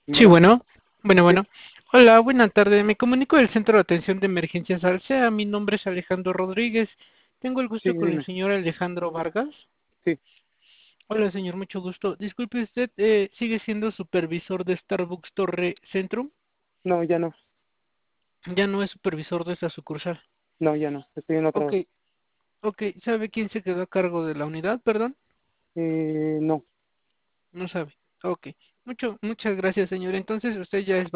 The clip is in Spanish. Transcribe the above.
Sí, Bueno, bueno. sí, Hola, buena tarde. Me comunico del Centro de Atención de Emergencias Alsea. Mi nombre es Alejandro Rodríguez. Tengo el sí, gusto con el dime, señor Alejandro Vargas. sí, Hola, señor, mucho gusto. Disculpe, ¿usted sigue siendo supervisor de Starbucks Torre Centrum? no, ya no, Ya no es supervisor de esta sucursal. no, ya no, estoy en Ok, otro, ok. ¿Sabe quién se quedó a cargo de la unidad? Perdón. no, No sabe. Ok. Muchas gracias, señor. Entonces, usted ya es